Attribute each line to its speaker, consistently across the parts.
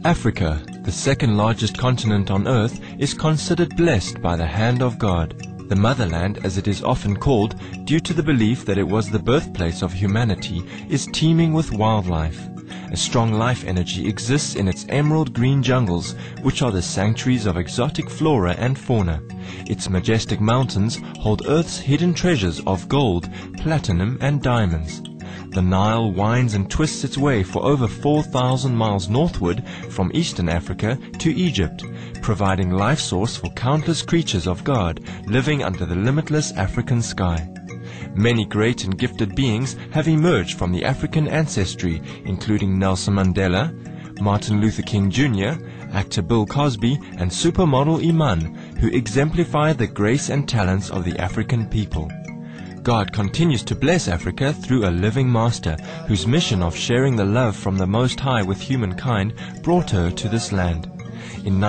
Speaker 1: Africa, the second largest continent on earth, is considered blessed by the hand of God. The motherland, as it is often called, due to the belief that it was the birthplace of humanity, is teeming with wildlife. A strong life energy exists in its emerald green jungles, which are the sanctuaries of exotic flora and fauna. Its majestic mountains hold Earth's hidden treasures of gold, platinum and diamonds. The Nile winds and twists its way for over 4,000 miles northward from eastern Africa to Egypt, providing life source for countless creatures of God living under the limitless African sky. Many great and gifted beings have emerged from the African ancestry, including Nelson Mandela, Martin Luther King Jr., actor Bill Cosby, and supermodel Iman, who exemplify the grace and talents of the African people. God continues to bless Africa through a living master, whose mission of sharing the love from the Most High with humankind brought her to this land. In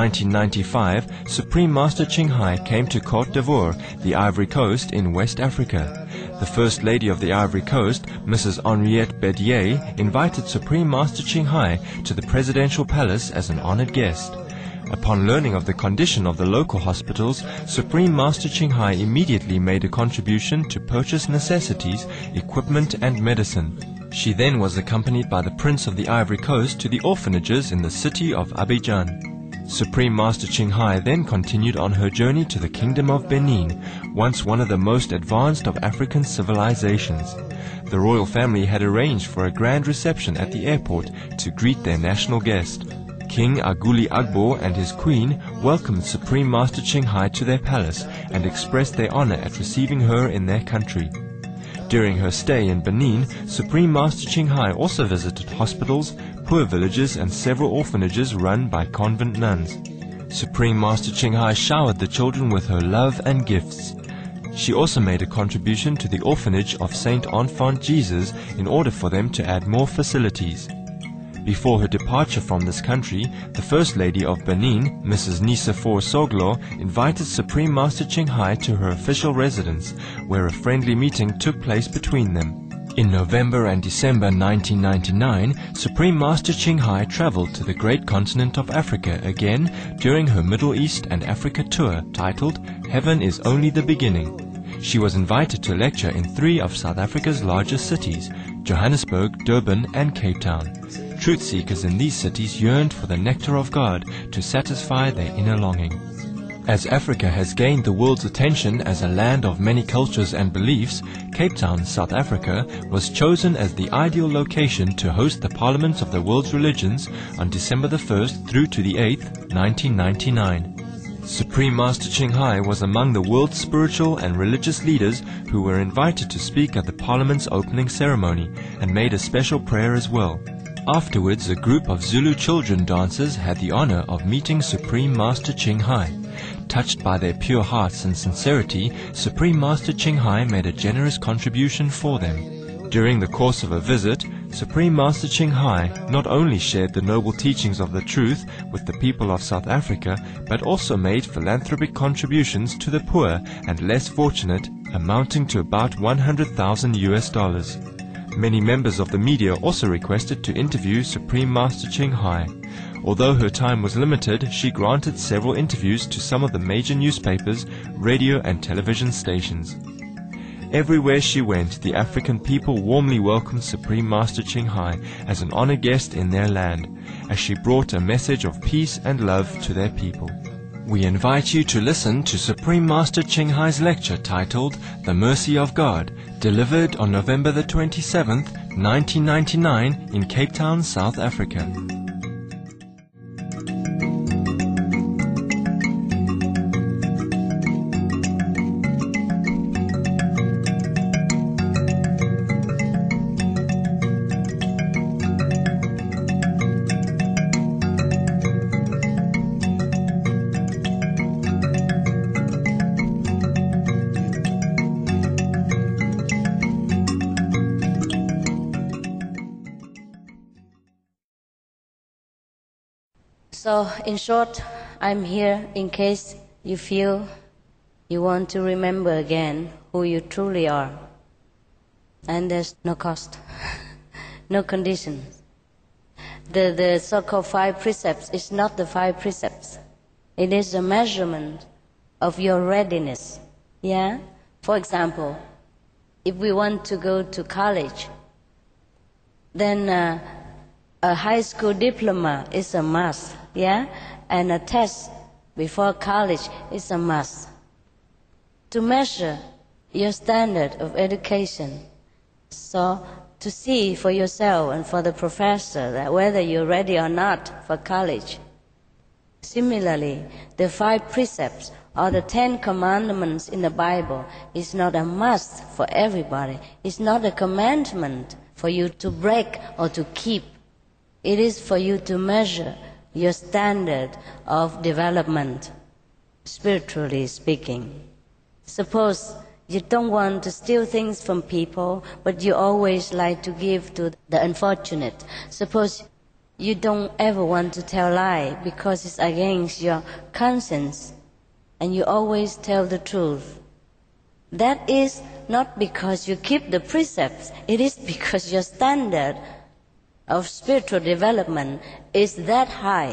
Speaker 1: 1995, Supreme Master Ching Hai came to Côte d'Ivoire, the Ivory Coast in West Africa. The First Lady of the Ivory Coast, Mrs. Henriette Bedier, invited Supreme Master Ching Hai to the Presidential Palace as an honored guest. Upon learning of the condition of the local hospitals, Supreme Master Ching Hai immediately made a contribution to purchase necessities, equipment and medicine. She then was accompanied by the Prince of the Ivory Coast to the orphanages in the city of Abidjan. Supreme Master Ching Hai then continued on her journey to the Kingdom of Benin, once one of the most advanced of African civilizations. The royal family had arranged for a grand reception at the airport to greet their national guest. King Aguli Agbo and his queen welcomed Supreme Master Ching Hai to their palace and expressed their honor at receiving her in their country. During her stay in Benin, Supreme Master Ching Hai also visited hospitals, poor villages and several orphanages run by convent nuns. Supreme Master Ching Hai showered the children with her love and gifts. She also made a contribution to the orphanage of Saint Enfant Jesus in order for them to add more facilities. Before her departure from this country, the First Lady of Benin, Mrs. Nicephore Soglo, invited Supreme Master Ching Hai to her official residence, where a friendly meeting took place between them. In November and December 1999, Supreme Master Ching Hai traveled to the great continent of Africa again during her Middle East and Africa tour titled Heaven is Only the Beginning. She was invited to lecture in 3 of South Africa's largest cities, Johannesburg, Durban and Cape Town. Truth seekers in these cities yearned for the nectar of God to satisfy their inner longing. As Africa has gained the world's attention as a land of many cultures and beliefs, Cape Town, South Africa, was chosen as the ideal location to host the Parliament of the World's Religions on December the 1st through to the 8th, 1999. Supreme Master Ching Hai was among the world's spiritual and religious leaders who were invited to speak at the Parliament's opening ceremony and made a special prayer as well. Afterwards, a group of Zulu children dancers had the honor of meeting Supreme Master Ching Hai. Touched by their pure hearts and sincerity, Supreme Master Ching Hai made a generous contribution for them. During the course of a visit, Supreme Master Ching Hai not only shared the noble teachings of the truth with the people of South Africa, but also made philanthropic contributions to the poor and less fortunate, amounting to about 100,000 US dollars. Many members of the media also requested to interview Supreme Master Ching Hai. Although her time was limited, she granted several interviews to some of the major newspapers, radio and television stations. Everywhere she went, the African people warmly welcomed Supreme Master Ching Hai as an honored guest in their land, as she brought a message of peace and love to their people. We invite you to listen to Supreme Master Ching Hai's lecture titled The Mercy of God, delivered on November the 27th, 1999 in Cape Town, South Africa.
Speaker 2: So, in short, I'm here in case you feel you want to remember again who you truly are. And there's no cost, no conditions. The so-called 5 precepts is not the 5 precepts. It is a measurement of your readiness. Yeah? For example, if we want to go to college, then a high school diploma is a must. Yeah? And a test before college is a must. To measure your standard of education. So, to see for yourself and for the professor that whether you're ready or not for college. Similarly, the 5 precepts or the 10 commandments in the Bible is not a must for everybody. It's not a commandment for you to break or to keep. It is for you to measure your standard of development, spiritually speaking. Suppose you don't want to steal things from people, but you always like to give to the unfortunate. Suppose you don't ever want to tell lie because it's against your conscience, and you always tell the truth. That is not because you keep the precepts, it is because your standard of spiritual development is that high.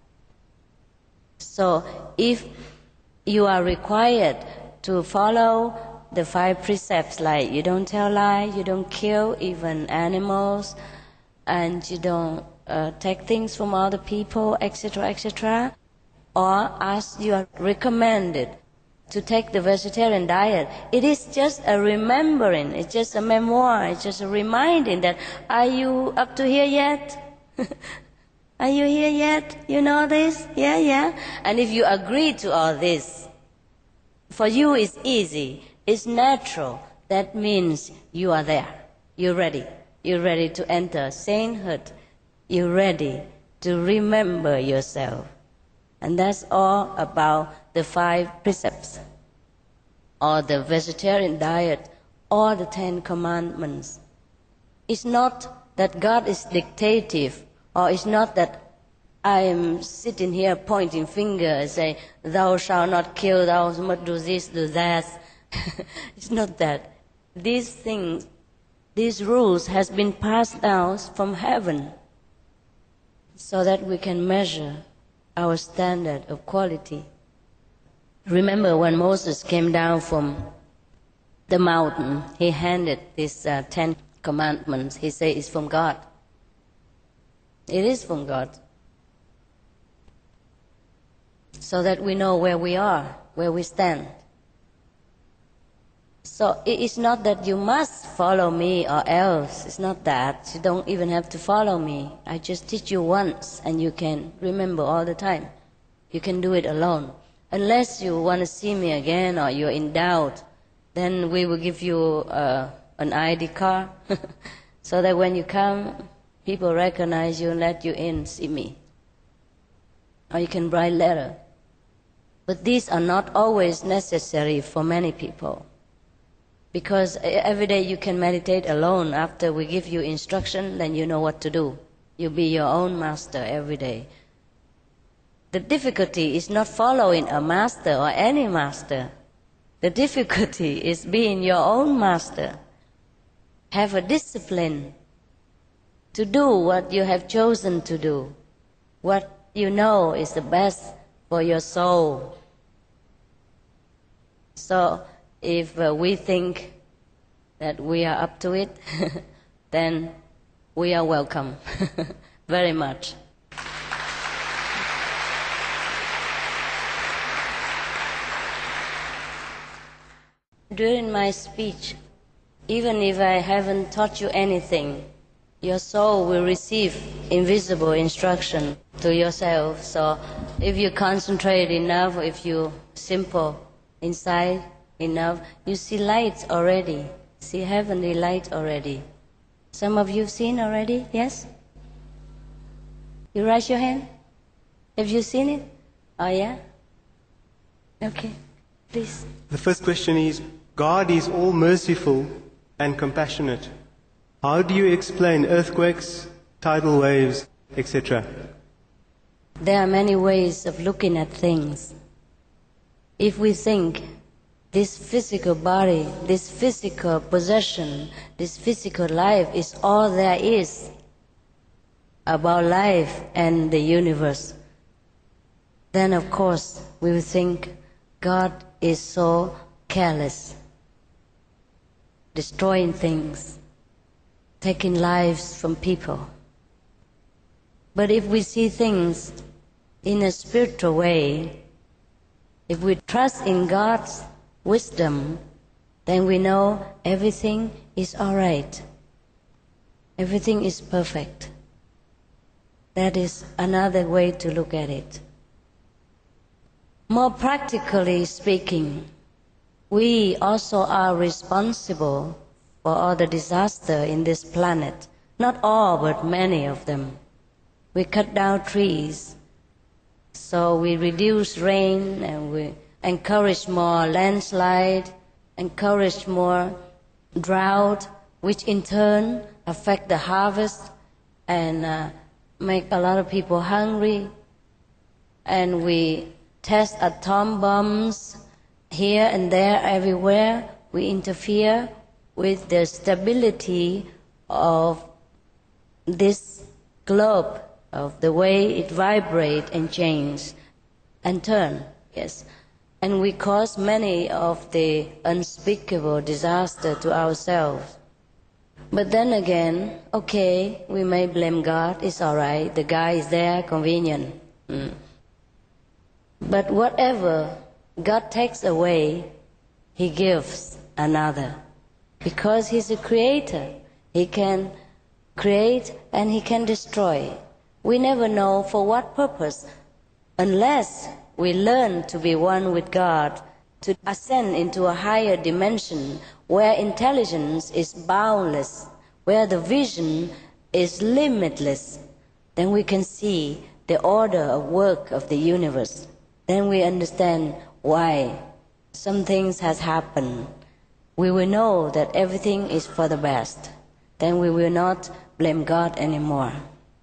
Speaker 2: So if you are required to follow the 5 precepts, like you don't tell lies, you don't kill even animals, and you don't take things from other people, etc., etc., or as you are recommended to take the vegetarian diet, it is just a remembering, it's just a memoir, it's just a reminding that, are you up to here yet? Are you here yet? You know this? Yeah. And if you agree to all this, for you it's easy, it's natural. That means you are there. You're ready. You're ready to enter sainthood. You're ready to remember yourself. And that's all about the 5 precepts, or the vegetarian diet, or the 10 commandments. It's not that God is dictative, or it's not that I am sitting here pointing finger and saying, thou shalt not kill, thou must do this, do that. It's not that. These things, these rules has been passed down from heaven so that we can measure our standard of quality. Remember when Moses came down from the mountain, he handed these 10 commandments. He said it's from God. It is from God. So that we know where we are, where we stand. So it is not that you must follow me or else. It's not that. You don't even have to follow me. I just teach you once and you can remember all the time. You can do it alone. Unless you want to see me again or you're in doubt, then we will give you an ID card so that when you come, people recognize you and let you in, see me. Or you can write letter. But these are not always necessary for many people. Because every day you can meditate alone. After we give you instruction, then you know what to do. You be your own master every day. The difficulty is not following a master or any master. The difficulty is being your own master. Have a discipline to do what you have chosen to do, what you know is the best for your soul. So if we think that we are up to it, then we are welcome very much. During my speech, even if I haven't taught you anything, your soul will receive invisible instruction to yourself. So if you concentrate enough, if you simple inside enough, you see lights already, see heavenly light already. Some of you have seen already, yes? You raise your hand? Have you seen it? Oh yeah? Okay, please.
Speaker 3: The first question is, God is all merciful and compassionate. How do you explain earthquakes, tidal waves, etc.?
Speaker 2: There are many ways of looking at things. If we think this physical body, this physical possession, this physical life is all there is, about life and the universe, then of course we will think God is so careless, destroying things, taking lives from people. But if we see things in a spiritual way, if we trust in God's wisdom, then we know everything is all right. Everything is perfect. That is another way to look at it. More practically speaking, we also are responsible for all the disaster in this planet. Not all, but many of them. We cut down trees, so we reduce rain, and we encourage more landslide, encourage more drought, which in turn affect the harvest and make a lot of people hungry. And we test atom bombs here and there, everywhere. We interfere with the stability of this globe, of the way it vibrates and changes and turn, yes. And we cause many of the unspeakable disaster to ourselves. But then again, okay, we may blame God, it's all right, the guy is there, convenient. But whatever God takes away, He gives another. Because He's a creator, He can create and He can destroy. We never know for what purpose, unless we learn to be one with God, to ascend into a higher dimension where intelligence is boundless, where the vision is limitless. Then we can see the order of work of the universe. Then we understand why some things has happened. We will know that everything is for the best. Then we will not blame God anymore.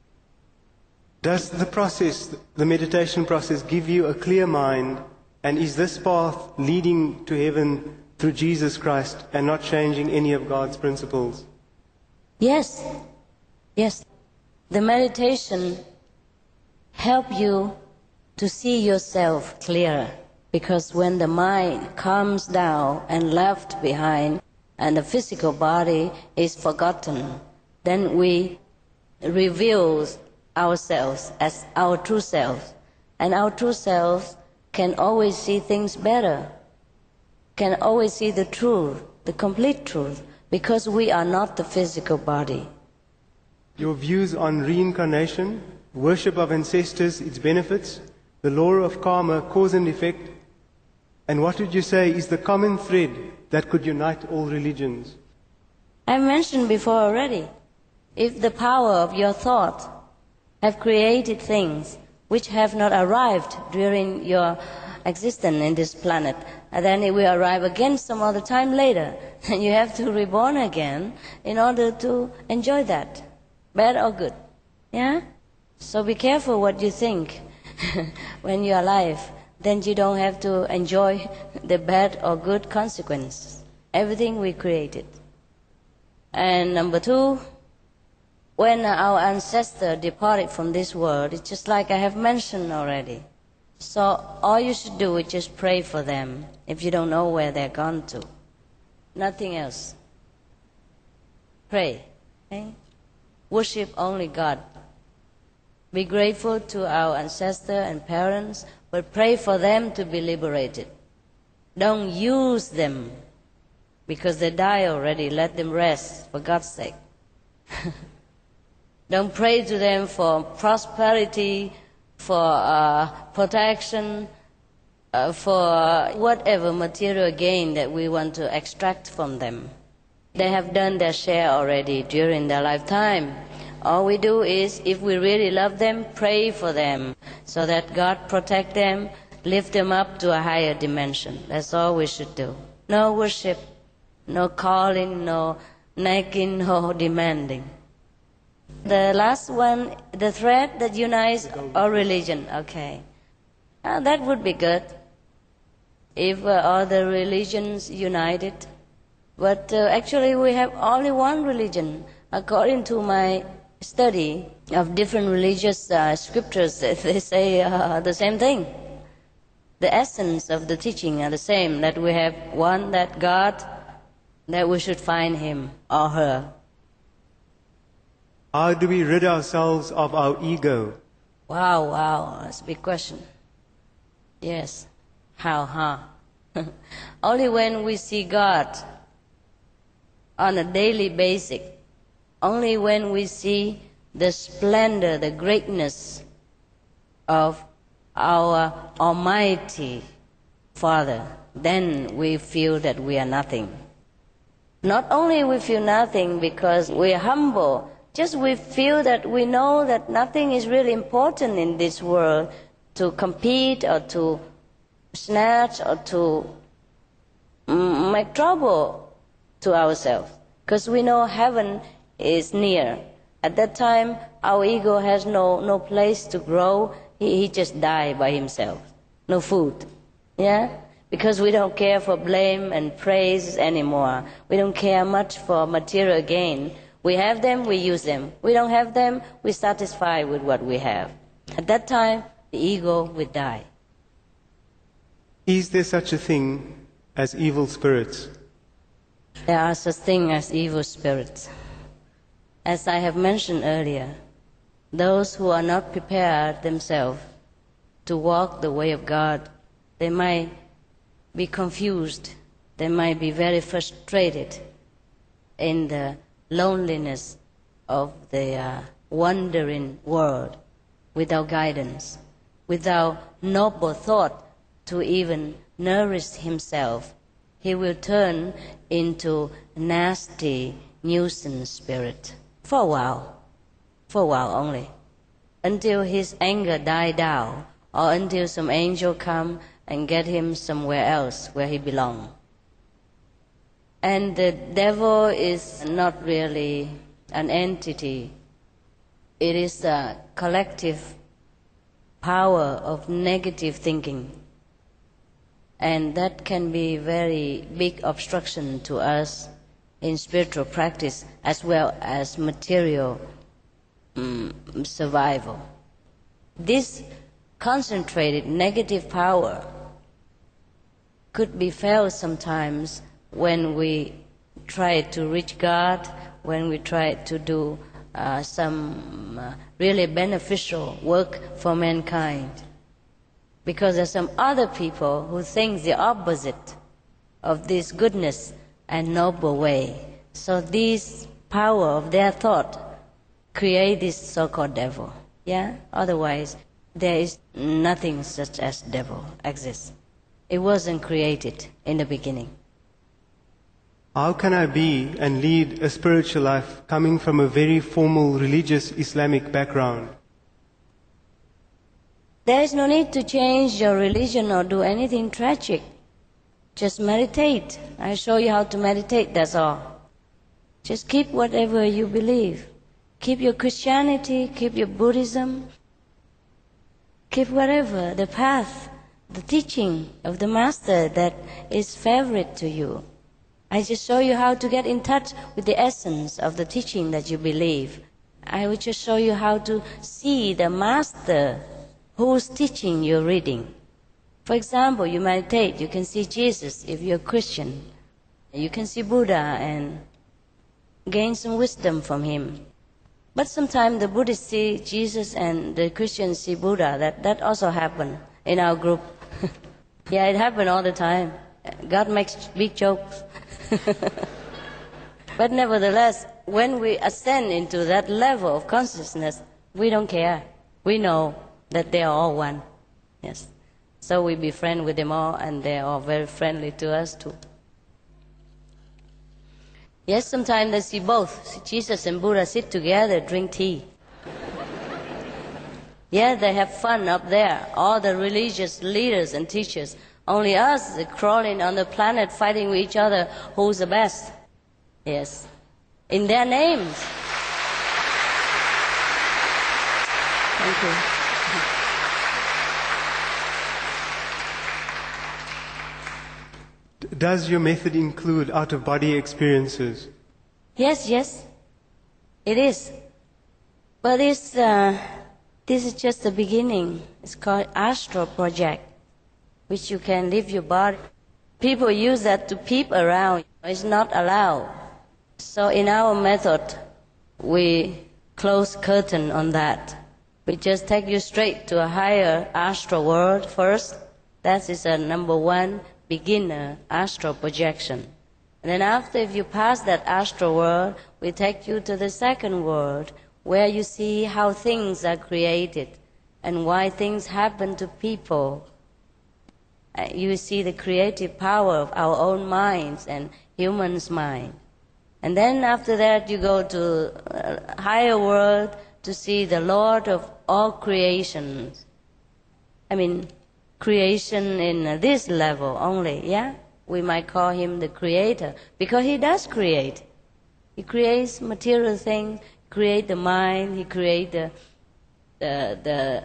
Speaker 3: Does the process, the meditation process, give you a clear mind? And is this path leading to heaven through Jesus Christ and not changing any of God's principles?
Speaker 2: Yes. Yes. The meditation helps you to see yourself clearer. Because when the mind calms down and left behind and the physical body is forgotten, then we reveal ourselves as our true self. And our true self can always see things better, can always see the truth, the complete truth, because we are not the physical body.
Speaker 3: Your views on reincarnation, worship of ancestors, its benefits, the law of karma, cause and effect, and what would you say is the common thread that could unite all religions?
Speaker 2: I mentioned before already, if the power of your thought have created things which have not arrived during your existence in this planet, and then it will arrive again some other time later, and you have to reborn again in order to enjoy that, bad or good. Yeah? So be careful what you think when you are alive. Then you don't have to enjoy the bad or good consequences. Everything we created. And number two, when our ancestors departed from this world, it's just like I have mentioned already. So all you should do is just pray for them if you don't know where they're gone to. Nothing else. Pray. Okay? Worship only God. Be grateful to our ancestors and parents, but pray for them to be liberated. Don't use them because they die already. Let them rest, for God's sake. Don't pray to them for prosperity, for protection, for whatever material gain that we want to extract from them. They have done their share already during their lifetime. All we do is, if we really love them, pray for them so that God protect them, lift them up to a higher dimension. That's all we should do. No worship, no calling, no nagging, no demanding. The last one, the thread that unites all religion. Okay. That would be good if all the religions united. But actually we have only one religion. According to my study, of different religious scriptures, they say the same thing. The essence of the teaching are the same, that we have one, that God, that we should find Him or her.
Speaker 3: How do we rid ourselves of our ego?
Speaker 2: Wow, that's a big question. Yes, how, Only when we see God on a daily basis, only when we see the splendor, the greatness of our Almighty Father, then we feel that we are nothing. Not only we feel nothing because we are humble, just we feel that we know that nothing is really important in this world to compete or to snatch or to make trouble to ourselves. Because we know heaven is near. At that time, our ego has no place to grow. He just died by himself. No food. Yeah? Because we don't care for blame and praise anymore. We don't care much for material gain. We have them, we use them. We don't have them, we're satisfied with what we have. At that time, the ego would die.
Speaker 3: Is there such a thing as evil spirits?
Speaker 2: There are such things as evil spirits. As I have mentioned earlier, those who are not prepared themselves to walk the way of God, they might be confused, they might be very frustrated in the loneliness of the wandering world without guidance, without noble thought to even nourish himself. He will turn into nasty nuisance spirit for a while only, until his anger die down, or until some angel come and get him somewhere else where he belongs. And the devil is not really an entity. It is a collective power of negative thinking. And that can be very big obstruction to us in spiritual practice as well as material survival. This concentrated negative power could be felt sometimes when we try to reach God, when we try to do some really beneficial work for mankind. Because there are some other people who think the opposite of this goodness and noble way. So this power of their thought create this so-called devil. Yeah? Otherwise, there is nothing such as devil exists. It wasn't created in the beginning.
Speaker 3: How can I be and lead a spiritual life coming from a very formal religious Islamic background?
Speaker 2: There is no need to change your religion or do anything tragic. Just meditate. I show you how to meditate, that's all. Just keep whatever you believe. Keep your Christianity, keep your Buddhism, keep whatever, the path, the teaching of the Master that is favorite to you. I just show you how to get in touch with the essence of the teaching that you believe. I will just show you how to see the Master whose teaching you're reading. For example, you meditate, you can see Jesus if you're a Christian. You can see Buddha and gain some wisdom from him. But sometimes the Buddhists see Jesus and the Christians see Buddha. That also happens in our group. Yeah, it happens all the time. God makes big jokes. But nevertheless, when we ascend into that level of consciousness, we don't care. We know that they are all one. Yes. So we befriend with them all, and they are all very friendly to us too. Yes, sometimes they see both. Jesus and Buddha sit together, drink tea. Yeah, they have fun up there, all the religious leaders and teachers. Only us crawling on the planet fighting with each other, who's the best. Yes. In their names. Thank you.
Speaker 3: Does your method include out-of-body experiences?
Speaker 2: Yes, it is. But this is just the beginning. It's called astral project, which you can leave your body. People use that to peep around. It's not allowed. So in our method, we close curtain on that. We just take you straight to a higher astral world first. That is a number one beginner astral projection. And then after, if you pass that astral world, we take you to the second world, where you see how things are created and why things happen to people. You see the creative power of our own minds and humans' mind. And then after that, you go to a higher world to see the Lord of all creations. I mean, creation in this level only, yeah? We might call him the creator, because he does create. He creates material things, create the mind, he creates the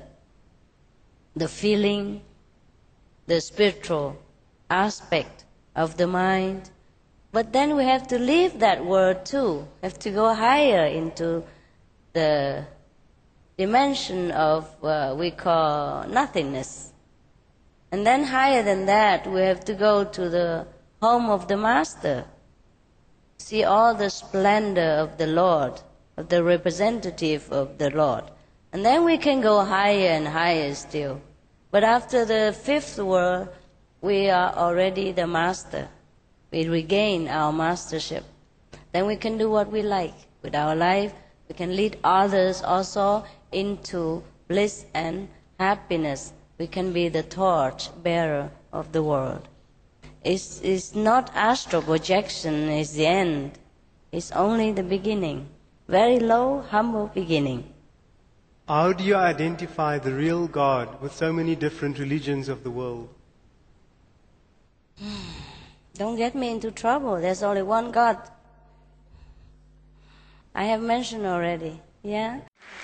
Speaker 2: feeling, the spiritual aspect of the mind. But then we have to leave that world too, have to go higher into the dimension of we call nothingness. And then higher than that, we have to go to the home of the Master, see all the splendor of the Lord, of the representative of the Lord. And then we can go higher and higher still. But after the fifth world, we are already the Master. We regain our mastership. Then we can do what we like with our life. We can lead others also into bliss and happiness. We can be the torch bearer of the world. It's not astral projection is the end. It's only the beginning. Very low, humble beginning.
Speaker 3: How do you identify the real God with so many different religions of the world?
Speaker 2: Don't get me into trouble. There's only one God. I have mentioned already. Yeah?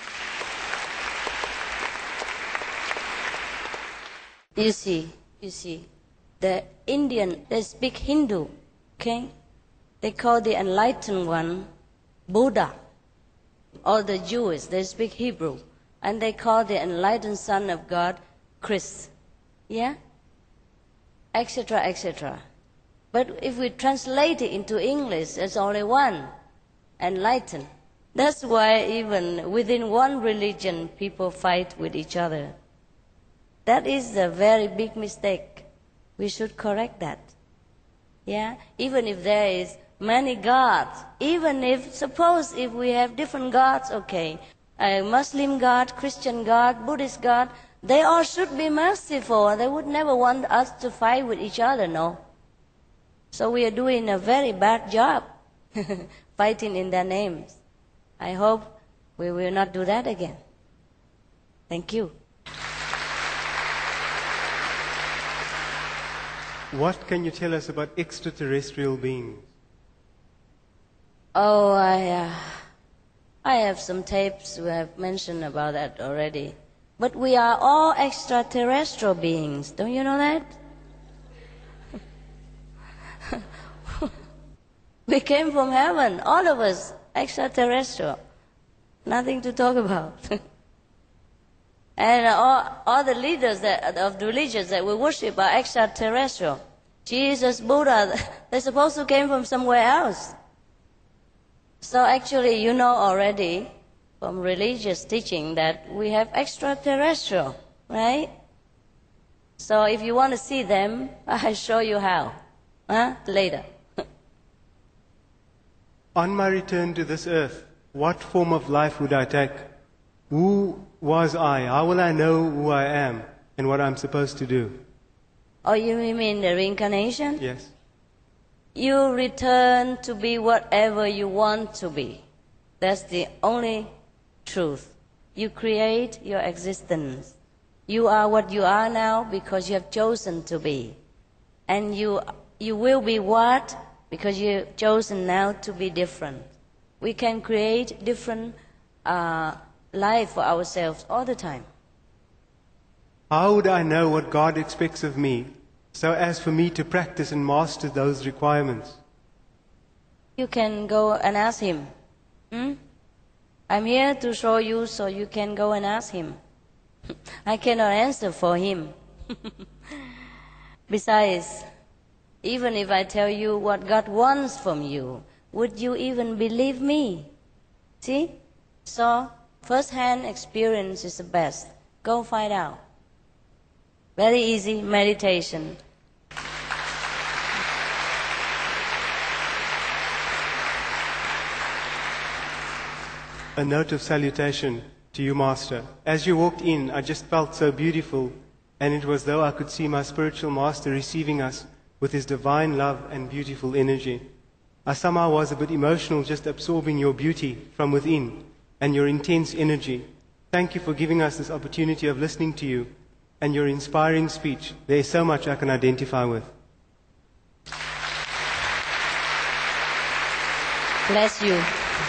Speaker 2: You see, the Indian, they speak Hindu, okay? They call the enlightened one Buddha. Or the Jews, they speak Hebrew. And they call the enlightened Son of God Christ. Yeah? Etc., etc. But if we translate it into English, there's only one, enlightened. That's why even within one religion, people fight with each other. That is a very big mistake. We should correct that. Yeah? Even if there is many gods, even if, suppose if we have different gods, okay, a Muslim God, Christian God, Buddhist God, they all should be merciful. They would never want us to fight with each other, no? So we are doing a very bad job, fighting in their names. I hope we will not do that again. Thank you.
Speaker 3: What can you tell us about extraterrestrial beings?
Speaker 2: Oh, I have some tapes who have mentioned about that already. But we are all extraterrestrial beings. Don't you know that? We came from heaven, all of us, extraterrestrial. Nothing to talk about. And all the leaders of the religions that we worship are extraterrestrial. Jesus, Buddha, they're supposed to came from somewhere else. So actually, you know already from religious teaching that we have extraterrestrial, right? So if you want to see them, I'll show you how. Later.
Speaker 3: On my return to this earth, what form of life would I take? Who was I? How will I know who I am and what I'm supposed to do?
Speaker 2: Oh, you mean the reincarnation?
Speaker 3: Yes.
Speaker 2: You return to be whatever you want to be. That's the only truth. You create your existence. You are what you are now because you have chosen to be. And you will be what? Because you've chosen now to be different. We can create different life for ourselves all the time.
Speaker 3: How would I know what God expects of me so as for me to practice and master those requirements?
Speaker 2: You can go and ask Him. I'm here to show you so you can go and ask him. I cannot answer for him. Besides, even if I tell you what God wants from you, would you even believe me? See? So, first-hand experience is the best. Go find out. Very easy meditation.
Speaker 3: A note of salutation to you, Master. As you walked in, I just felt so beautiful, and it was though I could see my spiritual Master receiving us with his divine love and beautiful energy. I somehow was a bit emotional just absorbing your beauty from within and your intense energy. Thank you for giving us this opportunity of listening to you and your inspiring speech. There is so much I can identify with.
Speaker 2: Bless you.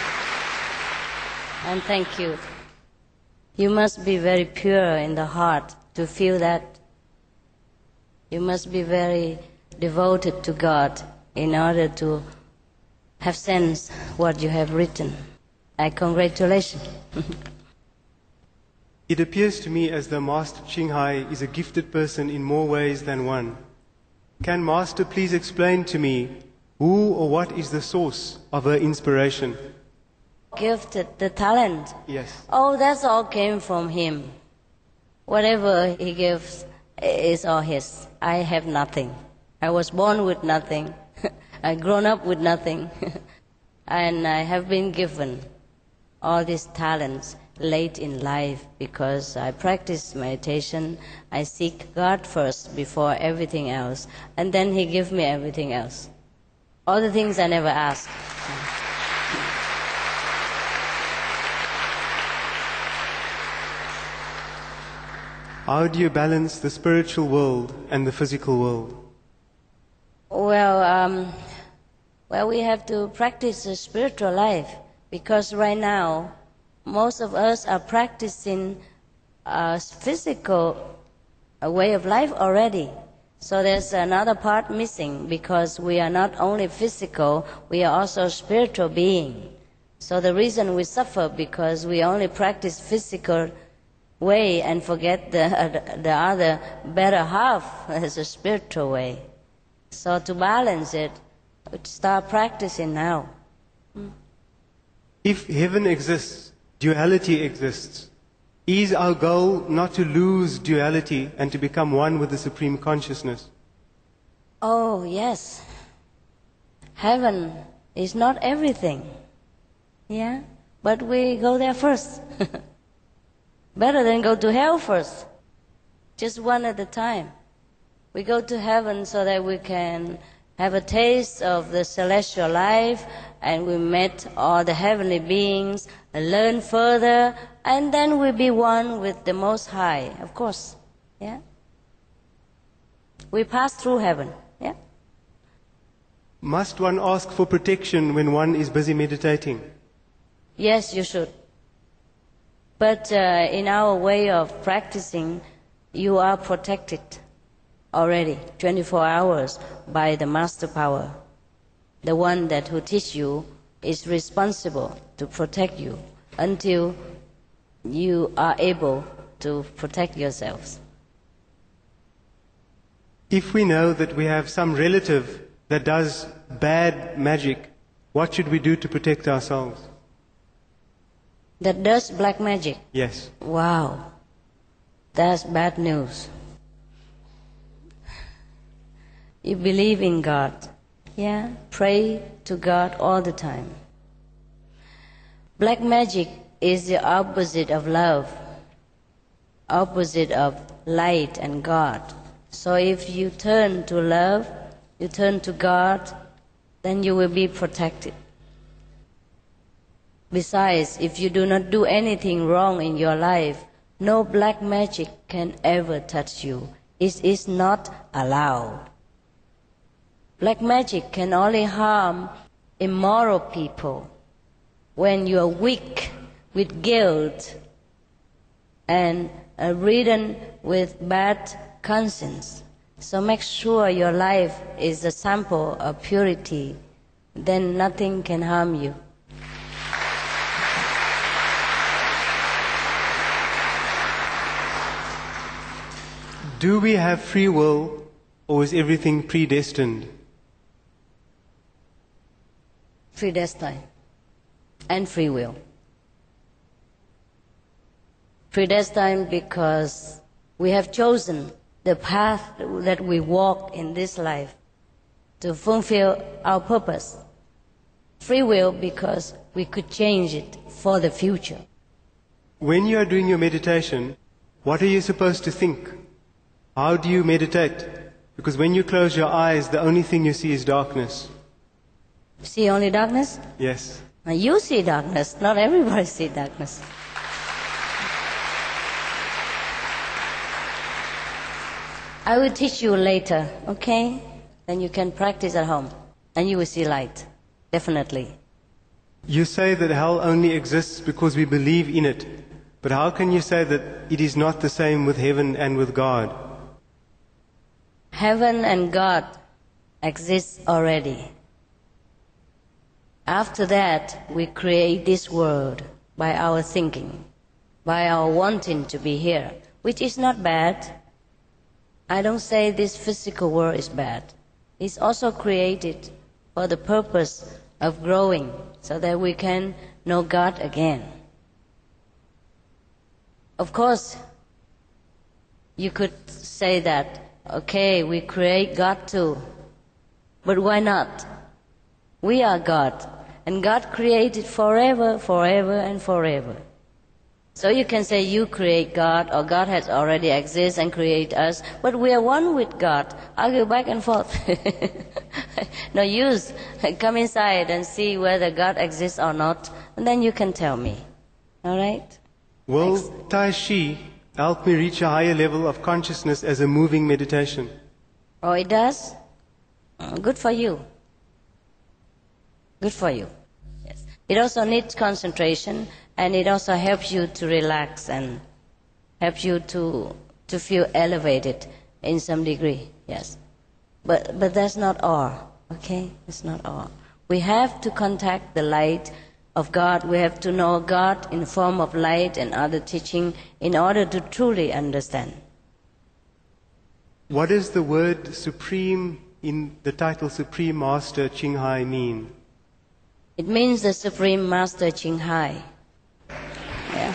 Speaker 2: And thank you. You must be very pure in the heart to feel that. You must be very devoted to God in order to have sense what you have written. I congratulate you.
Speaker 3: It appears to me as though Master Ching Hai is a gifted person in more ways than one. Can Master please explain to me who or what is the source of her inspiration?
Speaker 2: Gifted, the talent.
Speaker 3: Yes.
Speaker 2: Oh, that's all came from him. Whatever he gives is all his. I have nothing. I was born with nothing. I grown up with nothing. And I have been given all these talents late in life because I practice meditation. I seek God first before everything else. And then he gives me everything else. All the things I never asked.
Speaker 3: How do you balance the spiritual world and the physical world?
Speaker 2: Well, we have to practice the spiritual life because right now most of us are practicing a physical way of life already. So there's another part missing because we are not only physical, we are also spiritual being. So the reason we suffer because we only practice physical way and forget the other better half as a spiritual way. So to balance it, we start practicing now.
Speaker 3: If heaven exists, duality exists. Is our goal not to lose duality and to become one with the Supreme Consciousness?
Speaker 2: Oh, yes. Heaven is not everything. Yeah? But we go there first. Better than go to hell first. Just one at a time. We go to heaven so that we can have a taste of the celestial life, and we met all the heavenly beings, and learn further, and then we be one with the Most High, of course. Yeah? We pass through heaven. Yeah?
Speaker 3: Must one ask for protection when one is busy meditating?
Speaker 2: Yes, you should. But in our way of practicing, you are protected already, 24 hours, by the Master Power. The one that who teach you is responsible to protect you until you are able to protect yourselves.
Speaker 3: If we know that we have some relative that does bad magic, what should we do to protect ourselves?
Speaker 2: That does black magic?
Speaker 3: Yes.
Speaker 2: Wow. That's bad news. You believe in God. Yeah? Pray to God all the time. Black magic is the opposite of love, opposite of light and God. So if you turn to love, you turn to God, then you will be protected. Besides, if you do not do anything wrong in your life, no black magic can ever touch you. It is not allowed. Black magic can only harm immoral people when you are weak with guilt and ridden with bad conscience. So make sure your life is a sample of purity. Then nothing can harm you.
Speaker 3: Do we have free will, or is everything predestined?
Speaker 2: Predestined and free will. Predestined because we have chosen the path that we walk in this life to fulfill our purpose. Free will because we could change it for the future.
Speaker 3: When you are doing your meditation, what are you supposed to think? How do you meditate? Because when you close your eyes, the only thing you see is darkness.
Speaker 2: See only darkness?
Speaker 3: Yes.
Speaker 2: Now you see darkness, not everybody see darkness. I will teach you later, okay? Then you can practice at home, and you will see light, definitely.
Speaker 3: You say that hell only exists because we believe in it. But how can you say that it is not the same with heaven and with God?
Speaker 2: Heaven and God exist already. After that, we create this world by our thinking, by our wanting to be here, which is not bad. I don't say this physical world is bad. It's also created for the purpose of growing so that we can know God again. Of course, you could say that, okay, we create God too, but why not? We are God, and God created forever, forever, and forever. So you can say you create God, or God has already existed and created us, but we are one with God. Argue back and forth. No use. Come inside and see whether God exists or not, and then you can tell me. All right?
Speaker 3: Will
Speaker 2: Thanks.
Speaker 3: Tai Chi help me reach a higher level of consciousness as a moving meditation?
Speaker 2: Oh, it does? Good for you. Good for you. Yes. It also needs concentration, and it also helps you to relax and helps you to feel elevated in some degree. Yes. But that's not all. Okay? It's not all. We have to contact the light of God. We have to know God in the form of light and other teaching in order to truly understand.
Speaker 3: What does the word supreme in the title Supreme Master Ching Hai mean?
Speaker 2: It means the Supreme Master Ching Hai. Yeah.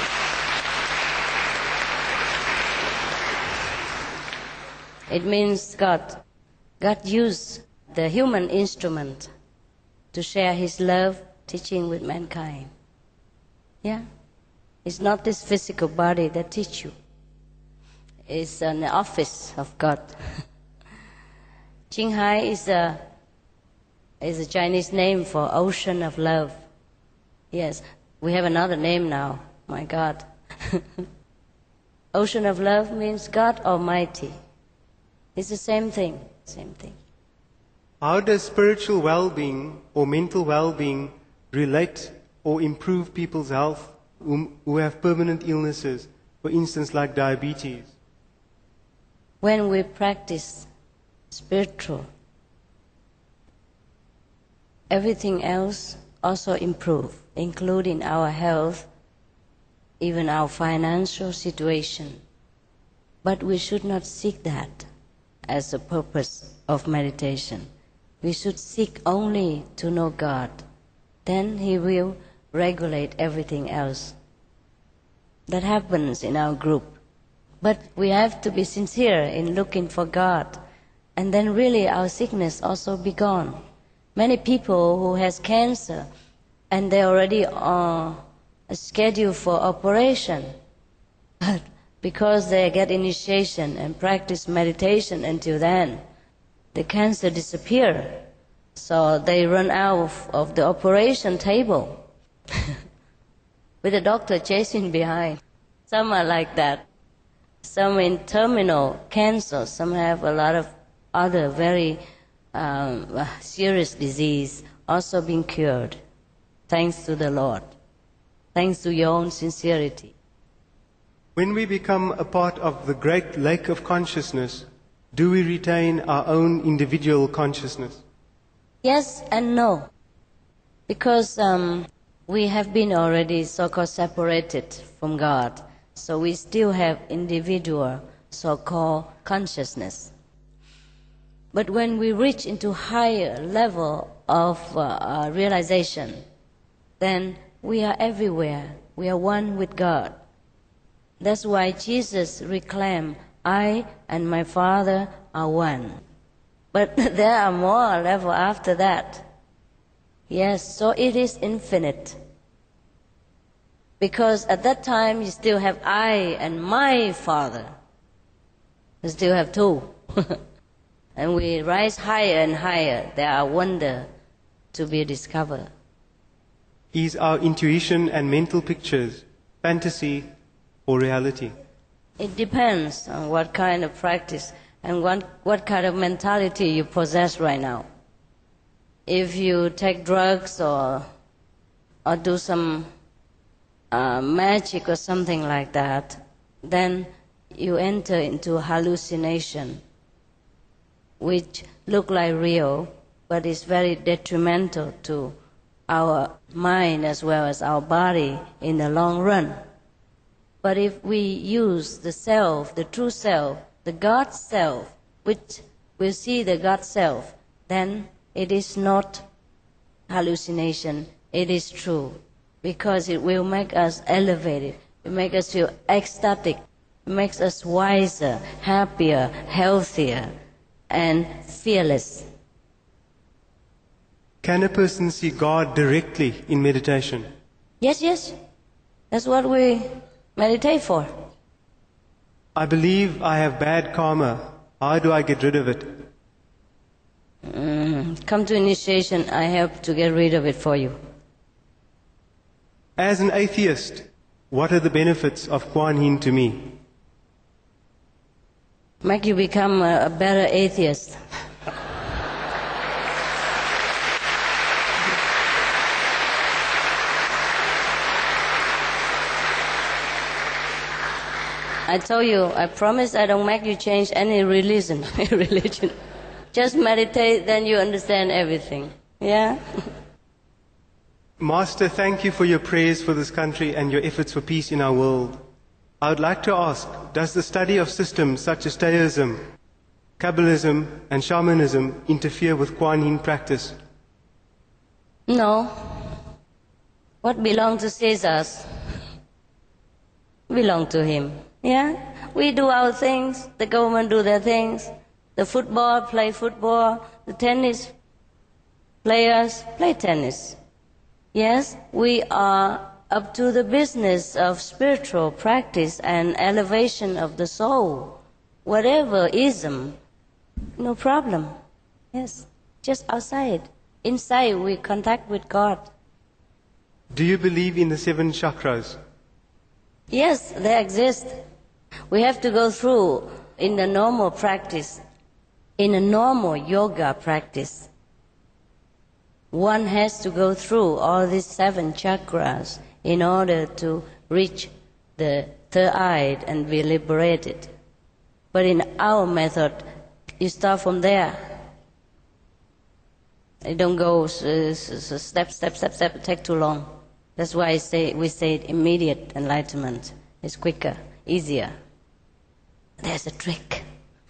Speaker 2: It means God. God used the human instrument to share His love, teaching with mankind. Yeah? It's not this physical body that teach you. It's an office of God. Ching Hai is a Chinese name for ocean of love. Yes, we have another name now. My God. Ocean of love means God Almighty. It's the same thing. Same thing.
Speaker 3: How does spiritual well-being or mental well-being relate or improve people's health who have permanent illnesses, for instance like diabetes?
Speaker 2: When we practice spiritual, everything else also improve, including our health, even our financial situation. But we should not seek that as the purpose of meditation. We should seek only to know God. Then He will regulate everything else. That happens in our group. But we have to be sincere in looking for God, and then really our sickness also be gone. Many people who has cancer, and they already are scheduled for operation, but because they get initiation and practice meditation until then, the cancer disappear. So they run out of the operation table with the doctor chasing behind. Some are like that. Some in terminal cancer, some have a lot of other very serious disease also being cured, thanks to the Lord, thanks to your own sincerity.
Speaker 3: When we become a part of the great lake of consciousness, do we retain our own individual consciousness?
Speaker 2: Yes and no, because we have been already so-called separated from God, so we still have individual so-called consciousness. But when we reach into higher level of realization, then we are everywhere. We are one with God. That's why Jesus reclaimed, I and my Father are one. But there are more levels after that. Yes, so it is infinite. Because at that time you still have I and my Father. You still have two. And we rise higher and higher. There are wonders to be discovered.
Speaker 3: Is our intuition and mental pictures fantasy or reality?
Speaker 2: It depends on what kind of practice and what kind of mentality you possess right now. If you take drugs or do some magic or something like that, then you enter into hallucination, which look like real, but is very detrimental to our mind as well as our body in the long run. But if we use the self, the true self, the God self, which we see the God self, then it is not hallucination, it is true, because it will make us elevated, it makes us feel ecstatic, it makes us wiser, happier, healthier, and fearless.
Speaker 3: Can a person see God directly in meditation?
Speaker 2: Yes. That's what we meditate for.
Speaker 3: I believe I have bad karma. How do I get rid of it?
Speaker 2: Come to initiation, I help to get rid of it for you.
Speaker 3: As an atheist, what are the benefits of Kuan Yin to me?
Speaker 2: Make you become a better atheist. I told you, I promise I don't make you change any religion. Just meditate, then you understand everything. Yeah?
Speaker 3: Master, thank you for your prayers for this country and your efforts for peace in our world. I would like to ask, does the study of systems such as Taoism, Kabbalism and Shamanism interfere with Kuan Yin practice?
Speaker 2: No. What belongs to Caesars belong to him. Yeah? We do our things, the government do their things, the football play football, the tennis players play tennis. Yes, we are up to the business of spiritual practice and elevation of the soul. Whatever ism, no problem. Yes, just outside. Inside we contact with God.
Speaker 3: Do you believe in the 7 chakras?
Speaker 2: Yes, they exist. We have to go through in the normal practice, in a normal yoga practice. One has to go through all these 7 chakras in order to reach the third eye and be liberated. But in our method, you start from there. You don't go step, it takes too long. That's why we say immediate enlightenment is quicker, easier. There's a trick.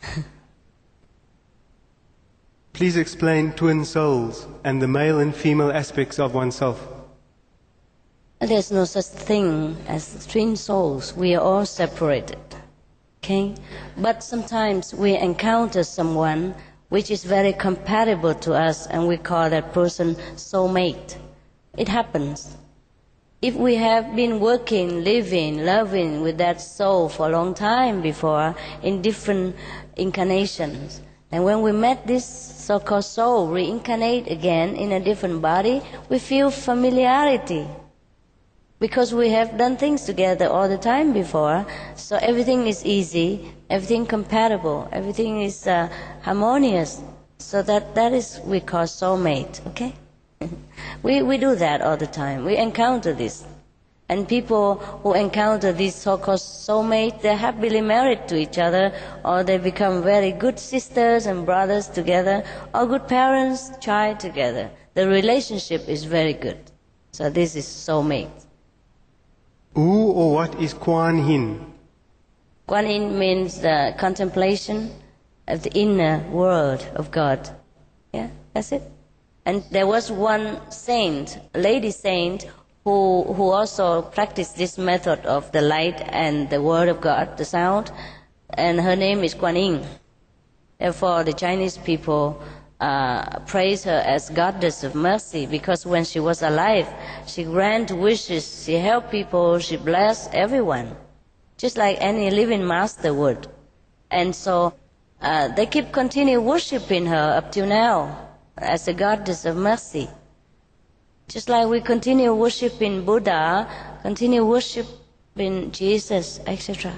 Speaker 3: Please explain twin souls and the male and female aspects of oneself.
Speaker 2: There's no such thing as twin souls. We are all separated. Okay? But sometimes we encounter someone which is very compatible to us, and we call that person soulmate. It happens. If we have been working, living, loving with that soul for a long time before, in different incarnations, and when we met this so-called soul reincarnate again in a different body, we feel familiarity. Because we have done things together all the time before, so everything is easy, everything compatible, everything is harmonious. So that is we call soulmate, okay? We do that all the time. We encounter this. And people who encounter this so-called soulmate, they're happily married to each other, or they become very good sisters and brothers together, or good parents, child together. The relationship is very good. So this is soulmate.
Speaker 3: Who or what is Kuan Yin?
Speaker 2: Kuan Yin means the contemplation of the inner world of God. Yeah, that's it. And there was one saint, a lady saint, who also practiced this method of the light and the word of God, the sound, and her name is Kuan Yin. Therefore, the Chinese people praise her as goddess of mercy, because when she was alive, she granted wishes, she helped people, she blessed everyone, just like any living master would. And so they keep continue worshiping her up till now as a goddess of mercy. Just like we continue worshiping Buddha, continue worshiping Jesus, etc.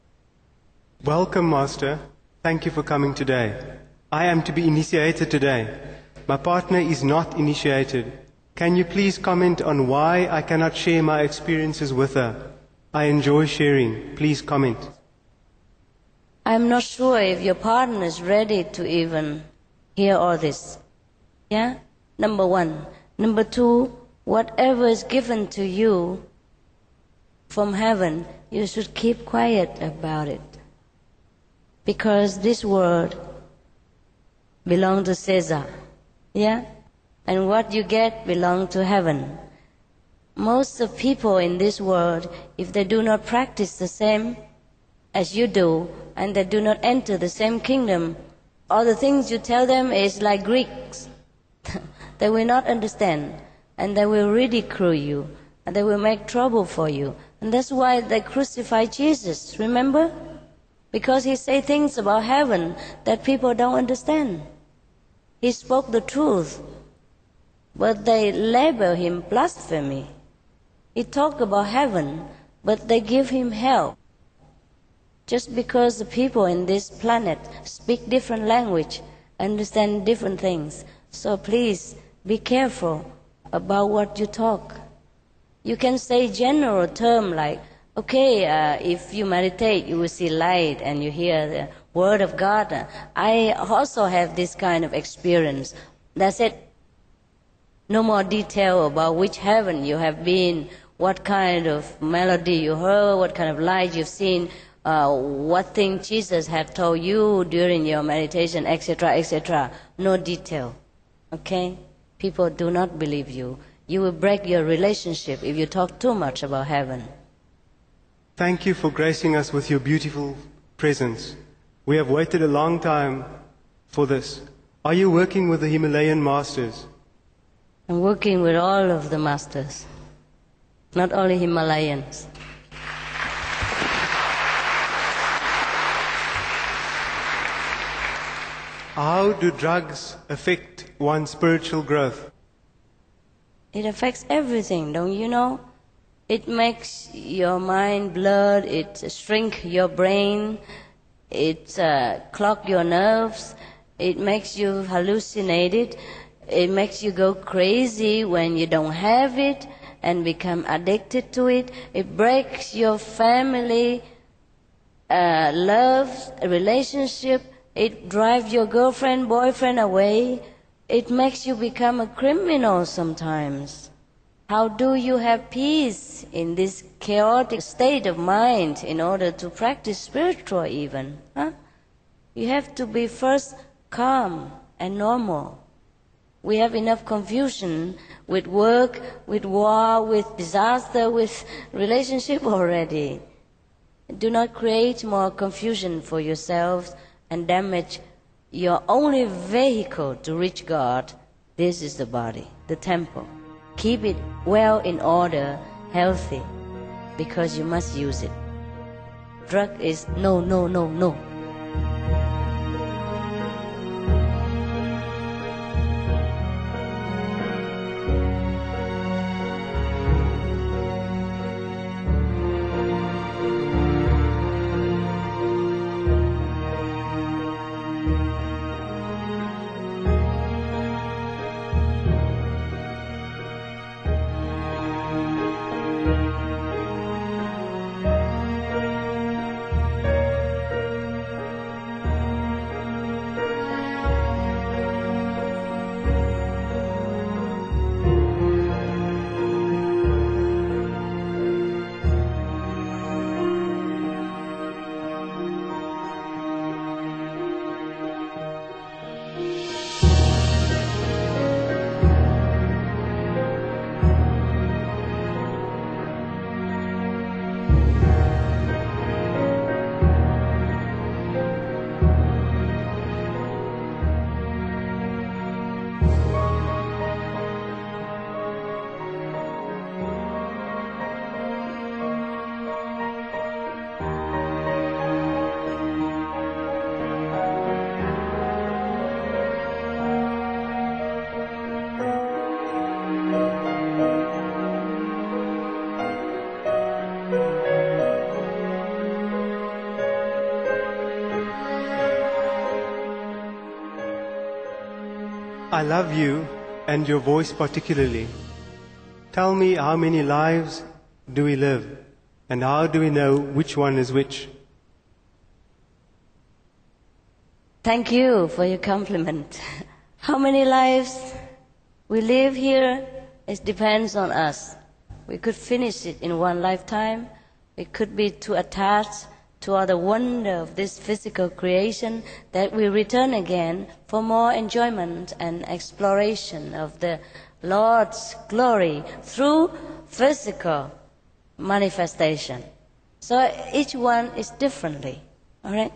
Speaker 3: Welcome, Master. Thank you for coming today. I am to be initiated today. My partner is not initiated. Can you please comment on why I cannot share my experiences with her? I enjoy sharing. Please comment.
Speaker 2: I'm not sure if your partner is ready to even hear all this. Yeah? Number one. Number two, whatever is given to you from heaven, you should keep quiet about it. Because this world belongs to Caesar. Yeah? And what you get belongs to heaven. Most of people in this world, if they do not practice the same as you do, and they do not enter the same kingdom, all the things you tell them is like Greeks. They will not understand, and they will ridicule you, and they will make trouble for you. And that's why they crucified Jesus, remember? Because he said things about heaven that people don't understand. He spoke the truth, but they label him blasphemy. He talked about heaven, but they give him hell. Just because the people in this planet speak different language, understand different things. So please, be careful about what you talk. You can say general term like, okay, if you meditate, you will see light and you hear the word of God. I also have this kind of experience. That's it. No more detail about which heaven you have been, what kind of melody you heard, what kind of light you've seen, what thing Jesus had told you during your meditation, etc., etc. No detail. Okay? People do not believe you. You will break your relationship if you talk too much about heaven.
Speaker 3: Thank you for gracing us with your beautiful presence. We have waited a long time for this. Are you working with the Himalayan masters?
Speaker 2: I'm working with all of the masters, not only Himalayans.
Speaker 3: How do drugs affect one's spiritual growth?
Speaker 2: It affects everything, don't you know? It makes your mind blurred, it shrinks your brain, it clogs your nerves, it makes you hallucinated, it makes you go crazy when you don't have it and become addicted to it. It breaks your family, love, relationship. It drives your girlfriend, boyfriend away. It makes you become a criminal sometimes. How do you have peace in this chaotic state of mind in order to practice spiritual even? Huh? You have to be first calm and normal. We have enough confusion with work, with war, with disaster, with relationship already. Do not create more confusion for yourselves and damage your only vehicle to reach God. This is the body, the temple. Keep it well in order, healthy, because you must use it. Drug is no, no, no, no.
Speaker 3: I love you and your voice particularly. Tell me, how many lives do we live, and how do we know which one is which?
Speaker 2: Thank you for your compliment. How many lives we live here, it depends on us. We could finish it in one lifetime. We could be too attached to all the wonder of this physical creation that we return again for more enjoyment and exploration of the Lord's glory through physical manifestation. So each one is differently. All right?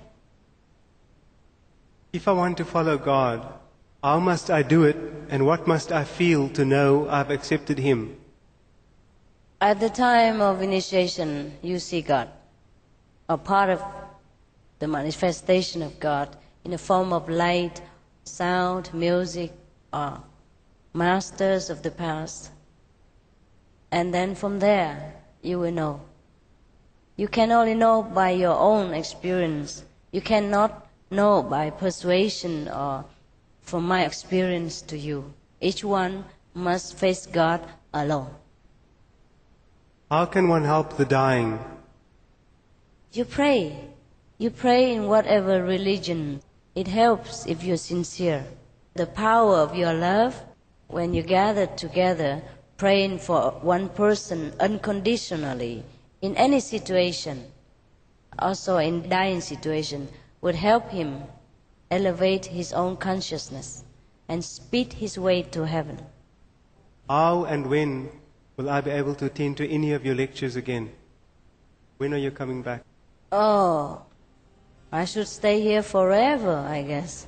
Speaker 3: If I want to follow God, how must I do it, and what must I feel to know I've accepted Him?
Speaker 2: At the time of initiation, you see God, a part of the manifestation of God in the form of light, sound, music, or masters of the past. And then from there, you will know. You can only know by your own experience. You cannot know by persuasion or from my experience to you. Each one must face God alone.
Speaker 3: How can one help the dying?
Speaker 2: You pray. You pray in whatever religion. It helps if you're sincere. The power of your love, when you gather together, praying for one person unconditionally, in any situation, also in dying situation, would help him elevate his own consciousness and speed his way to heaven.
Speaker 3: How and when will I be able to attend to any of your lectures again? When are you coming back?
Speaker 2: Oh, I should stay here forever, I guess.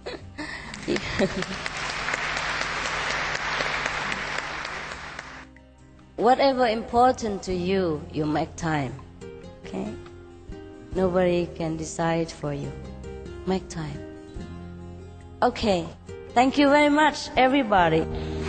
Speaker 2: Whatever important to you, you make time. Okay? Nobody can decide for you. Make time. Okay. Thank you very much, everybody.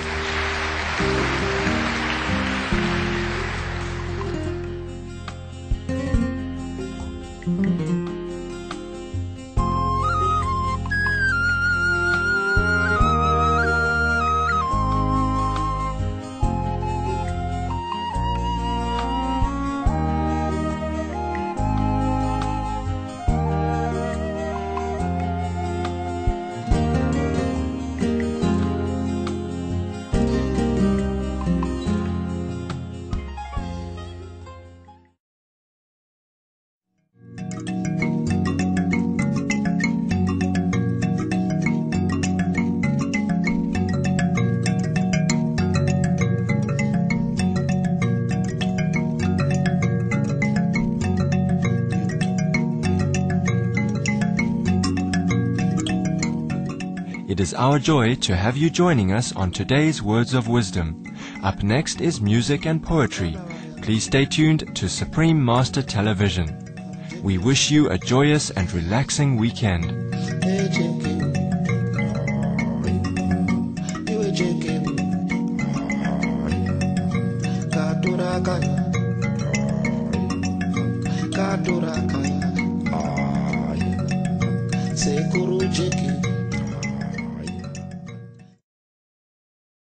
Speaker 1: It is our joy to have you joining us on today's Words of Wisdom. Up next is music and poetry. Please stay tuned to Supreme Master Television. We wish you a joyous and relaxing weekend.